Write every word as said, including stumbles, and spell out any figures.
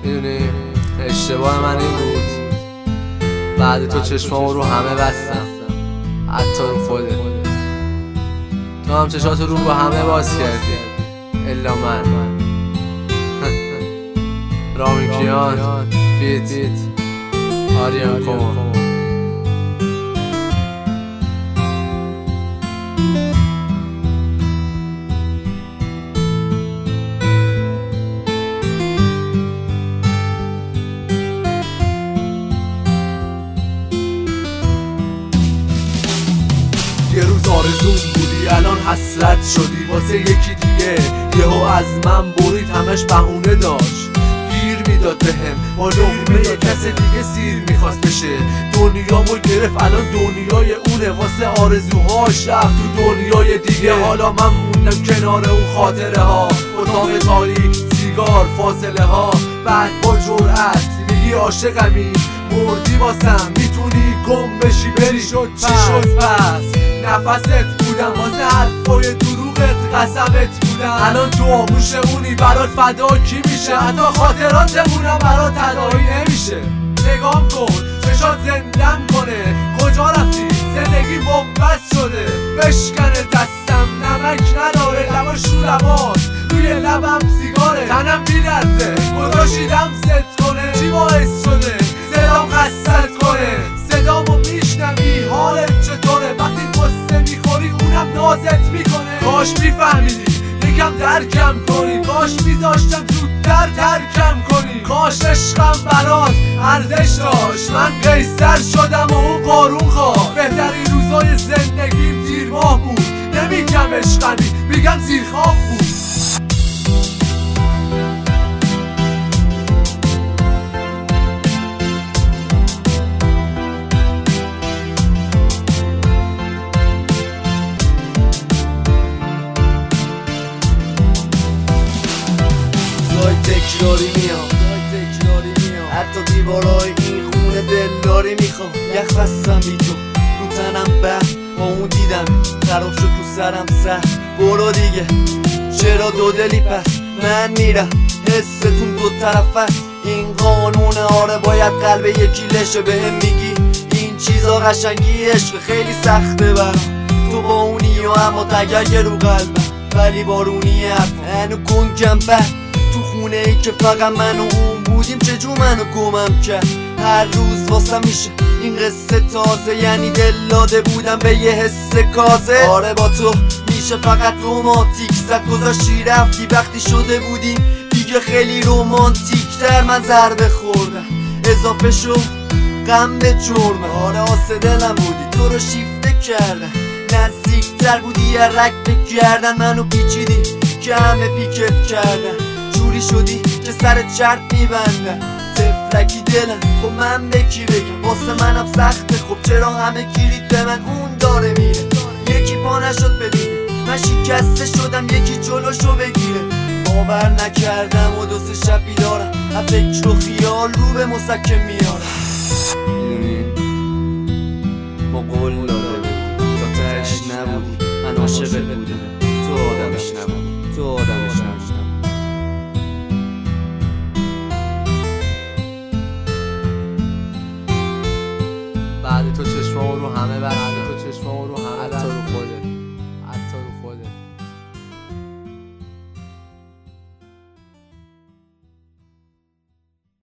میدونی اشتباه من این بود بعد تو چشمامو رو همه بستم، حتی رو خودت. تو هم چشاتو رو با همه باز کردی الا من. رامیکیان فیت آریان کمان. یه روز آرزون بودی الان حسرت شدی واسه یکی دیگه، یهو از من برید همش بهونه داشت گیر میداد بهم، با لقمه کس دیگه سیر میخواست بشه. دنیامو گرفت الان دنیای اونه، واسه آرزوهاش رفت تو دنیای دیگه. حالا من موندم کنار اون خاطره ها، اتاق تاریک، سیگار، فاصله ها. بعد با جرأت میگی عاشقمی، مردی واسم، میتونی گم بشی بری. شد چی شد پس نفست بودم واسه حرفای دروغت قسمت بودم. الان تو آغوش اونی برات فدا کی میشه؟ حتی خاطراتمونم برات تداعی نمیشه. نگام کن چشات زندم کنه، کجا رفتی؟ زندگی بومبست شده، بشکنه دستم نمک نداره، لبا شورماست روی لبم سیگاره، تنم بیلرزه گذاشیدم ست کنه. چی باعث شده صدام خستت کنه؟ صدامو میشنوی حالت چطوره؟ وقتی قصه میخوری اونم نازت میکنه. کاش میفهمیدی یکم درکم کنی، کاش میذاشتم زودتر ترکم کنی. کاش عشقم برات ارزش داشت، من قیصر شدم و اون قارون خواست. بهترین روزای زندگیم دیر ماه بود، نمیگم عشقمی میگم زیرخواب بود. تکراری میام حتی دیوارای این خونه دلداری میخوام. یخ بستم بی تو رو تنم به با اون دیدم خراب شد تو سرم سه. برو دیگه چرا دو دلی پس من میرم، حستون دو طرف است این قانونه. آره باید قلب یکی لشه، بهم میگی این چیزا قشنگی عشق خیلی سخته برام. تو با اونی و اما تگرگ رو قلبم ولی بارونیه هنو کنکم به تو خونه ای که فقط من و اون بودیم. چجور منو گمم کرد هر روز واسه میشه این قصه تازه، یعنی دل داده بودم به یه حس کازه. آره با تو میشه فقط رومانتیک زد، گذاشتی رفتی وقتی شده بودیم دیگه خیلی رومانتیک تر. من ضربه خوردم اضافه شد غم به جرمه. آره آسه دلم بودی تو رو شیفته کردن، نزدیک تر بودی یه رک بگردن. منو پیچیدی که همه پیکت کردن، جوری شدی که سر چرت میبندن. تفلکی دلم خب من به کی بگم؟ واسه منم سخته خب چرا همه گیرید به من؟ اون داره میره یکی پا نشد ببینه من شکسته شدم، یکی جلوشو بگیره. باور نکردم و دو سه شب بیدارم از فکر و خیال رو به مسکن میارم. میدونی ما قول داده بودی، تو تهش نبودی، من عاشقت بودم، تو آدمش نبودی، تو آدمش